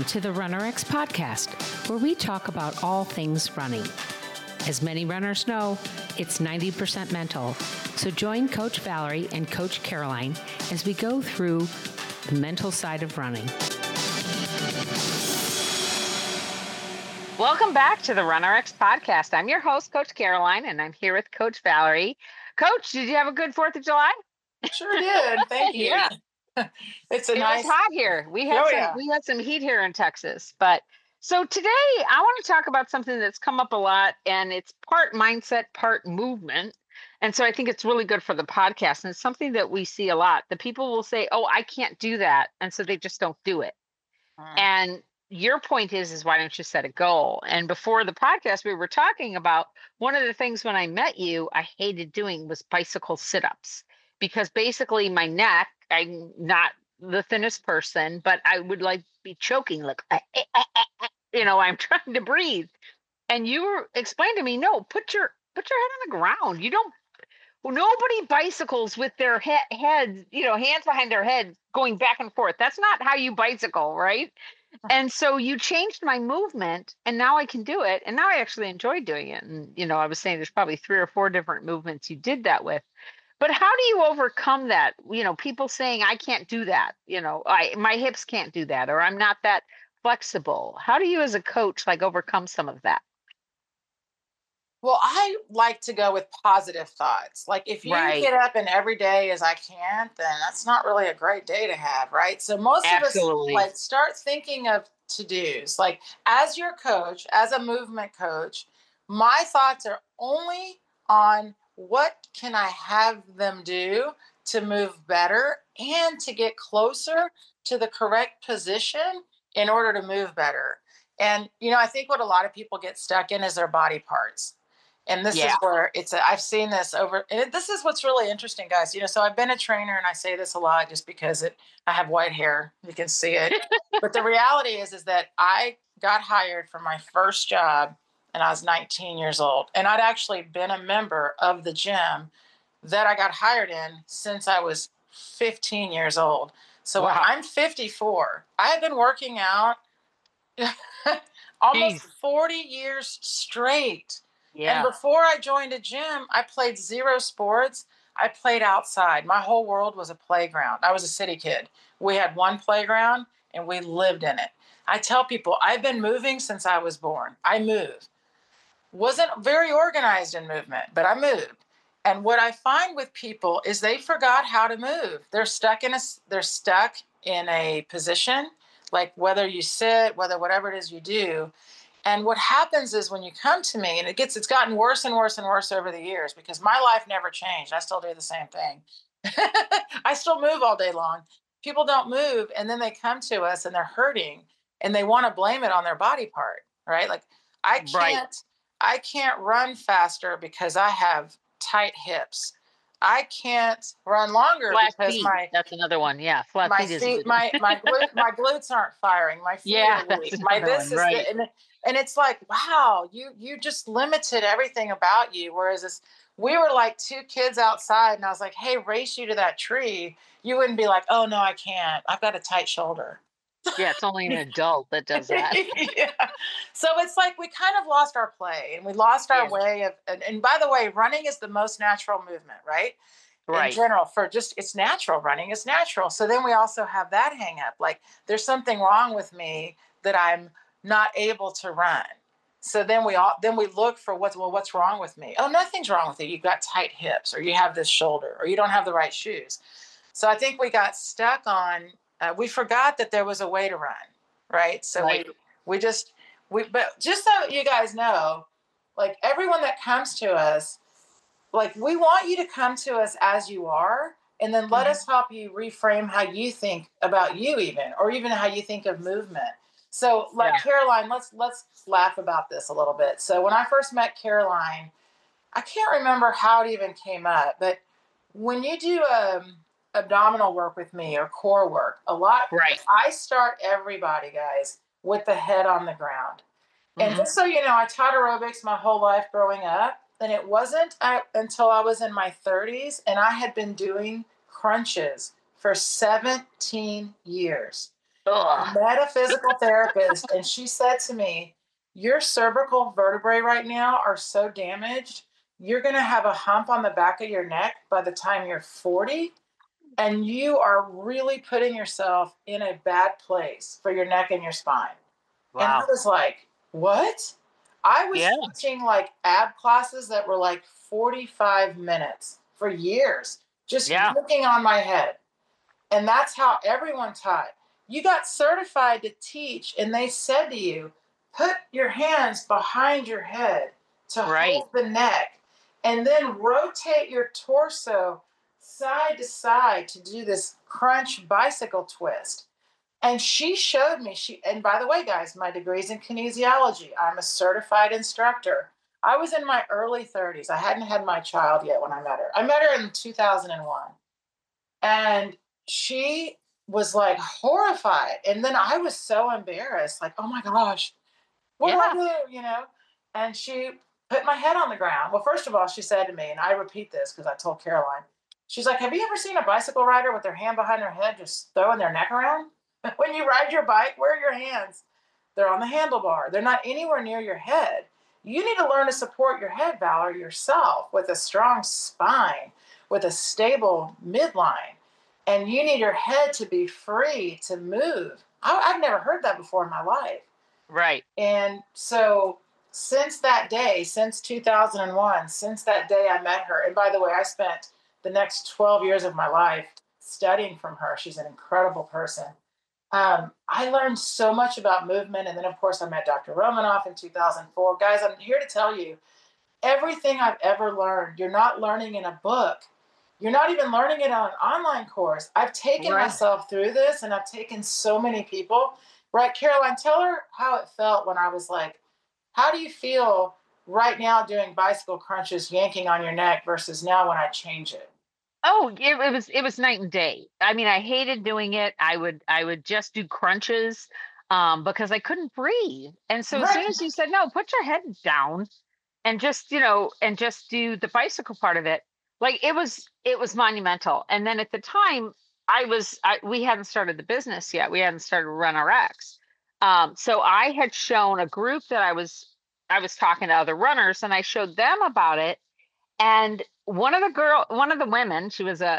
to the RunnerX podcast, where we talk about all things running. As many runners know, it's 90% mental. So join Coach Valerie and Coach Caroline as we go through the mental side of running. Welcome back to the RunnerX podcast. I'm your host, Coach Caroline, and I'm here with Coach Valerie. Coach, did you have a good 4th of July? Sure did. Thank you. Yeah. It was hot here. We had some heat here in Texas. But so today I want to talk about something that's come up a lot, and it's part mindset, part movement. And so I think it's really good for the podcast. And it's something that we see a lot. The people will say, oh, I can't do that. And so they just don't do it. And your point is why don't you set a goal? And before the podcast, we were talking about one of the things when I met you, I hated doing was bicycle sit-ups, because basically my neck, I'm not the thinnest person, but I would like be choking, like, I'm trying to breathe. And you were explaining to me, no, put your head on the ground. Nobody bicycles with their heads, hands behind their head going back and forth. That's not how you bicycle, right? And so you changed my movement, and now I can do it. And now I actually enjoy doing it. And, I was saying there's probably 3 or 4 different movements you did that with. But how do you overcome that? People saying, I can't do that. My hips can't do that, or I'm not that flexible. How do you as a coach overcome some of that? Well, I like to go with positive thoughts. Like if you get up and every day is I can't, then that's not really a great day to have, right? So most Absolutely. of us start thinking of to-dos. Like as your coach, as a movement coach, my thoughts are only on what can I have them do to move better and to get closer to the correct position in order to move better. And, I think what a lot of people get stuck in is their body parts. And this is where I've seen this over, and this is what's really interesting, guys. So I've been a trainer, and I say this a lot just because I have white hair. You can see it. But the reality is that I got hired for my first job, and I was 19 years old. And I'd actually been a member of the gym that I got hired in since I was 15 years old. So I'm 54. I have been working out almost 40 years straight. Yeah. And before I joined a gym, I played 0 sports. I played outside. My whole world was a playground. I was a city kid. We had one playground and we lived in it. I tell people I've been moving since I was born. I moved. Wasn't very organized in movement, but I moved. And what I find with people is they forgot how to move. They're stuck in a position, like whether you sit, whatever it is you do. And what happens is when you come to me, and it's gotten worse and worse and worse over the years because my life never changed. I still do the same thing. I still move all day long. People don't move, and then they come to us and they're hurting and they want to blame it on their body part, right? Like I can't run faster because I have tight hips. I can't run longer because feet. That's another one. Yeah, flat feet is good. my glutes aren't firing. My feet are weak. And it's like, wow, you just limited everything about you. Whereas we were like 2 kids outside, and I was like, hey, race you to that tree. You wouldn't be like, oh no, I can't. I've got a tight shoulder. Yeah, it's only an adult that does that. Yeah. So it's like we kind of lost our play, and we lost our way of. And by the way, running is the most natural movement, right? In general, it's natural. Running is natural. So then we also have that hang up. Like there's something wrong with me that I'm not able to run. So then we look for what's wrong with me? Oh, nothing's wrong with you. You've got tight hips, or you have this shoulder, or you don't have the right shoes. So I think we got stuck on. We forgot that there was a way to run, right? So but just so you guys know, like everyone that comes to us, like we want you to come to us as you are, and then let us help you reframe how you think about you, or even how you think of movement. So Caroline, let's laugh about this a little bit. So when I first met Caroline, I can't remember how it even came up, but when you do abdominal work with me or core work, I start everybody, guys, with the head on the ground. And just so you know, I taught aerobics my whole life growing up, and it wasn't until I was in my 30s, and I had been doing crunches for 17 years. metaphysical therapist. And she said to me, your cervical vertebrae right now are so damaged. You're going to have a hump on the back of your neck by the time you're 40. And you are really putting yourself in a bad place for your neck and your spine. Wow. And I was like, what? I was teaching like ab classes that were like 45 minutes for years, just looking on my head. And that's how everyone taught. You got certified to teach, and they said to you, put your hands behind your head to hold the neck, and then rotate your torso side to side to do this crunch bicycle twist. And she showed me, and by the way, guys, my degree's in kinesiology. I'm a certified instructor. I was in my early 30s. I hadn't had my child yet when I met her. I met her in 2001. And she was like horrified. And then I was so embarrassed, like, oh my gosh, what do I do? You know? And she put my head on the ground. Well, first of all, she said to me, and I repeat this because I told Caroline, she's like, have you ever seen a bicycle rider with their hand behind their head just throwing their neck around? When you ride your bike, where are your hands? They're on the handlebar. They're not anywhere near your head. You need to learn to support your head, Valerie, yourself with a strong spine, with a stable midline. And you need your head to be free to move. I've never heard that before in my life. Right. And so since that day, since 2001, since that day I met her, and by the way, I spent the next 12 years of my life studying from her. She's an incredible person. I learned so much about movement. And then, of course, I met Dr. Romanoff in 2004. Guys, I'm here to tell you, everything I've ever learned, you're not learning in a book. You're not even learning it on an online course. I've taken myself through this, and I've taken so many people. Right, Caroline, tell her how it felt when I was like, how do you feel right now doing bicycle crunches, yanking on your neck versus now when I change it? Oh, it was night and day. I mean, I hated doing it. I would just do crunches because I couldn't breathe. And so as soon as you said, no, put your head down and just, and just do the bicycle part of it, like it was monumental. And then at the time we hadn't started the business yet. We hadn't started Run RX. So I had shown a group that I was talking to other runners, and I showed them about it. And one of the women,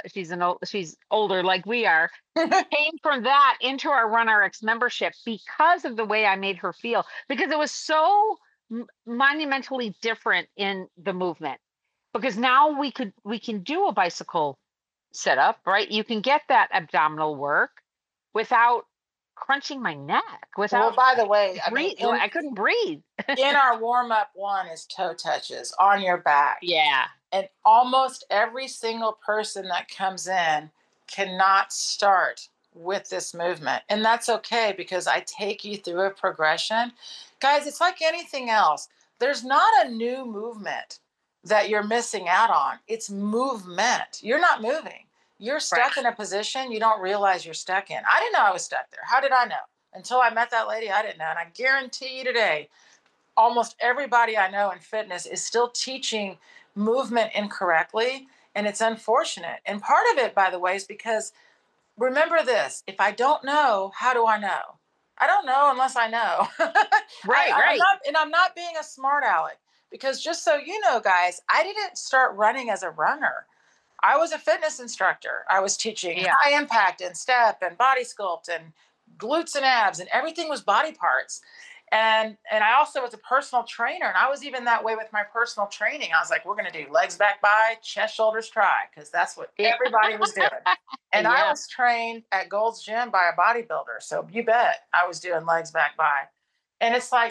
she's older like we are, came from that into our Run RX membership because of the way I made her feel, because it was so monumentally different in the movement. Because now we can do a bicycle setup, right? You can get that abdominal work without crunching my neck. Without, by the way, I couldn't breathe. In our warm-up one is toe touches on your back. Yeah. And almost every single person that comes in cannot start with this movement. And that's okay, because I take you through a progression. Guys, it's like anything else. There's not a new movement that you're missing out on. It's movement. You're not moving. You're stuck in a position you don't realize you're stuck in. I didn't know I was stuck there. How did I know? Until I met that lady, I didn't know. And I guarantee you today, almost everybody I know in fitness is still teaching movement incorrectly. And it's unfortunate. And part of it, by the way, is because, remember this, if I don't know, how do I know? I don't know unless I know. Right. I'm not being a smart aleck, because just so you know, guys, I didn't start running as a runner. I was a fitness instructor. I was teaching high impact and step and body sculpt and glutes and abs, and everything was body parts. And I also was a personal trainer, and I was even that way with my personal training. I was like, we're going to do legs back by, chest, shoulders, try, because that's what everybody was doing. And I was trained at Gold's Gym by a bodybuilder. So you bet I was doing legs back by. And it's like,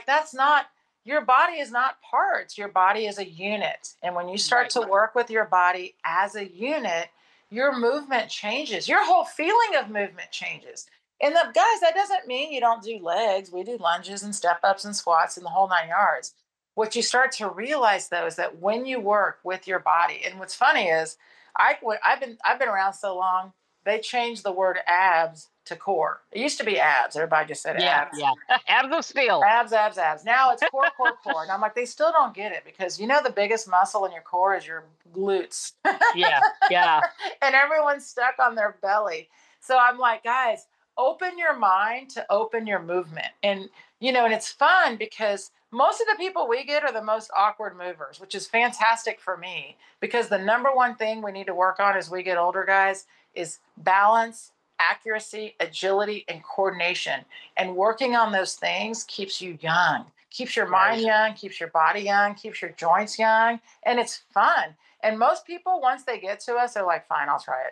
your body is not parts. Your body is a unit. And when you start to work with your body as a unit, your movement changes. Your whole feeling of movement changes. And guys, that doesn't mean you don't do legs. We do lunges and step ups and squats and the whole 9 yards. What you start to realize, though, is that when you work with your body, and what's funny is I've been around so long, they changed the word abs to core. It used to be abs. Everybody just said abs. Yeah. Abs of steel. Abs. Now it's core. And I'm like, they still don't get it, because the biggest muscle in your core is your glutes. Yeah. And everyone's stuck on their belly. So I'm like, guys, open your mind to open your movement. And, and it's fun because most of the people we get are the most awkward movers, which is fantastic for me, because the number one thing we need to work on as we get older, guys, is balance, accuracy, agility, and coordination. And working on those things keeps you young, keeps your mind young, keeps your body young, keeps your joints young, and it's fun. And most people, once they get to us, they're like, fine, I'll try it.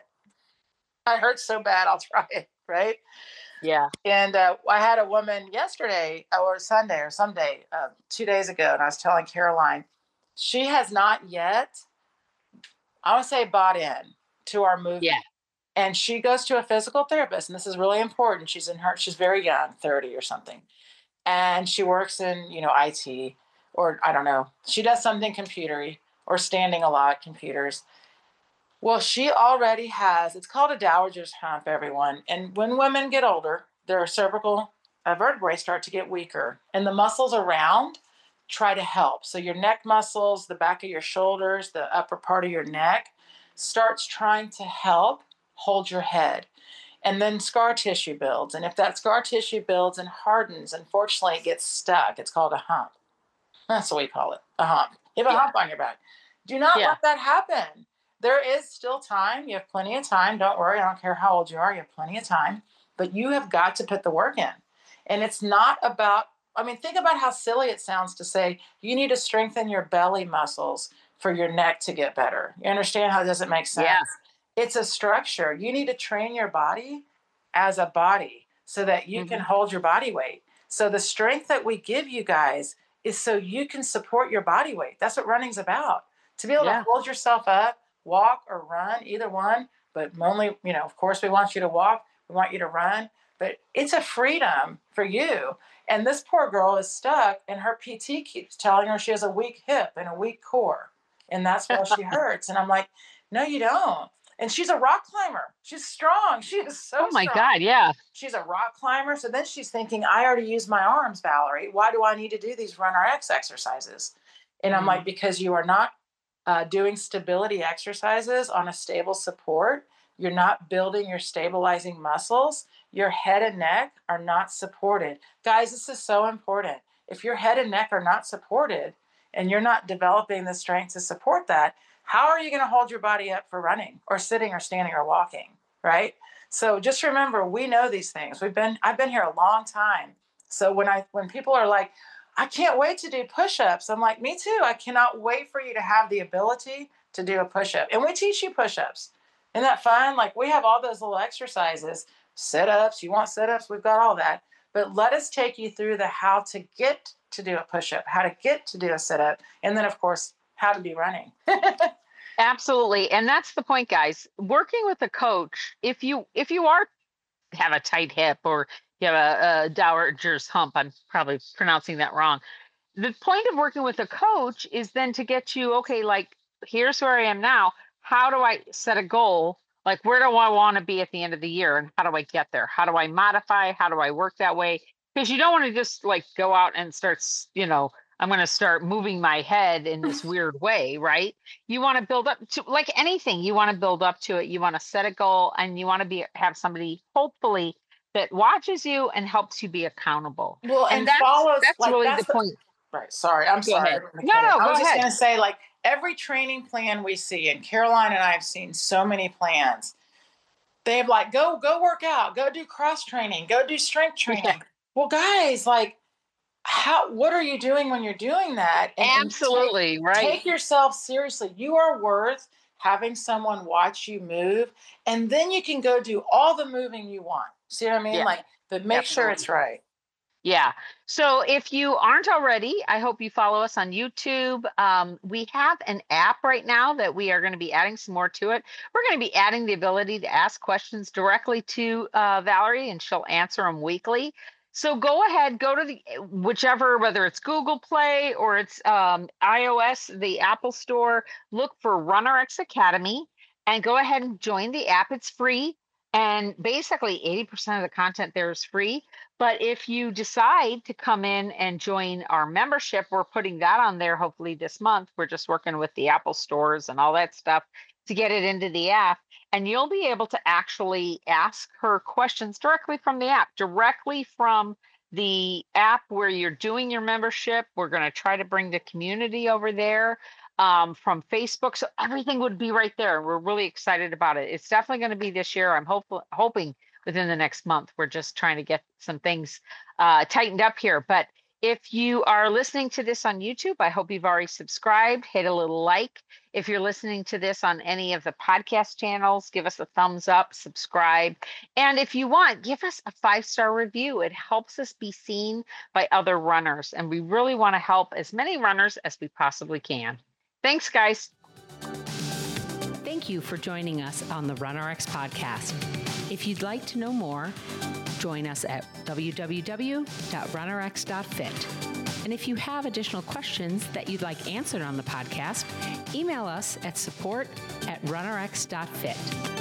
I hurt so bad, I'll try it, right? Yeah. And I had a woman yesterday or Sunday or someday, 2 days ago, and I was telling Caroline, she has not yet, I want to say, bought in to our movement. Yeah. And she goes to a physical therapist, and this is really important. She's very young, 30 or something. And she works in, IT, or I don't know. She does something computery or standing a lot, computers. Well, she already has, it's called a dowager's hump, everyone. And when women get older, their cervical vertebrae start to get weaker, and the muscles around try to help. So your neck muscles, the back of your shoulders, the upper part of your neck starts trying to help hold your head. And then scar tissue builds. And if that scar tissue builds and hardens, unfortunately, it gets stuck. It's called a hump. That's what we call it, a hump. You have a hump on your back. Do not let that happen. There is still time. You have plenty of time. Don't worry. I don't care how old you are. You have plenty of time. But you have got to put the work in. And it's not about, think about how silly it sounds to say you need to strengthen your belly muscles for your neck to get better. You understand how it doesn't make sense? Yeah. It's a structure. You need to train your body as a body so that you can hold your body weight. So the strength that we give you guys is so you can support your body weight. That's what running's about. To be able to hold yourself up, walk or run, either one, but only, of course we want you to walk, we want you to run, but it's a freedom for you. And this poor girl is stuck, and her PT keeps telling her she has a weak hip and a weak core, and that's why she hurts. And I'm like, no, you don't. And she's a rock climber. She's strong. She is so strong. Oh my God, yeah. She's a rock climber. So then she's thinking, I already used my arms, Valerie. Why do I need to do these Run RX exercises? And I'm like, because you are not doing stability exercises on a stable support. You're not building your stabilizing muscles. Your head and neck are not supported. Guys, this is so important. If your head and neck are not supported and you're not developing the strength to support that, how are you going to hold your body up for running or sitting or standing or walking, right? So just remember, we know these things. I've been here a long time. So when people are like, I can't wait to do push-ups, I'm like, me too. I cannot wait for you to have the ability to do a push-up. And we teach you push-ups. Isn't that fun? Like, we have all those little exercises, sit-ups. You want sit-ups? We've got all that. But let us take you through the how to get to do a push-up, how to get to do a sit-up, and then, of course, how to be running. Absolutely. And that's the point, guys. Working with a coach, if you have a tight hip or you have a dowager's hump, I'm probably pronouncing that wrong. The point of working with a coach is then to get you, okay, like, here's where I am now. How do I set a goal? Like, where do I want to be at the end of the year? And how do I get there? How do I modify? How do I work that way? Because you don't want to just like go out and start, I'm going to start moving my head in this weird way, right? You want to build up to, like anything, you want to build up to it. You want to set a goal, and you want to have somebody, hopefully, that watches you and helps you be accountable. Well, and that's like, really the point. Right. Sorry. I'm sorry. No, I was just going to say, like, every training plan we see, and Caroline and I have seen so many plans. They have like, go work out, go do cross training, go do strength training. Yeah. Well, guys, like, what are you doing when you're doing that? Absolutely. Right. Take yourself seriously. You are worth having someone watch you move, and then you can go do all the moving you want. See what I mean? Yeah. Like, but make sure it's right. Yeah. So if you aren't already, I hope you follow us on YouTube. We have an app right now that we are going to be adding some more to it. We're going to be adding the ability to ask questions directly to Valerie, and she'll answer them weekly. So go ahead, go to the whichever, whether it's Google Play or it's iOS, the Apple Store, look for Run RX Academy and go ahead and join the app. It's free. And basically 80% of the content there is free. But if you decide to come in and join our membership, we're putting that on there hopefully this month. We're just working with the Apple stores and all that stuff. to get it into the app. And you'll be able to actually ask her questions directly from the app, directly from the app where you're doing your membership. We're going to try to bring the community over there from Facebook. So everything would be right there. We're really excited about it. It's definitely going to be this year. I'm hoping within the next month. We're just trying to get some things tightened up here. But if you are listening to this on YouTube, I hope you've already subscribed, hit a little like. If you're listening to this on any of the podcast channels, give us a thumbs up, subscribe. And if you want, give us a 5-star review. It helps us be seen by other runners. And we really want to help as many runners as we possibly can. Thanks, guys. Thank you for joining us on the RunRx podcast. If you'd like to know more, join us at www.runrx.fit. And if you have additional questions that you'd like answered on the podcast, email us at support@runrx.fit.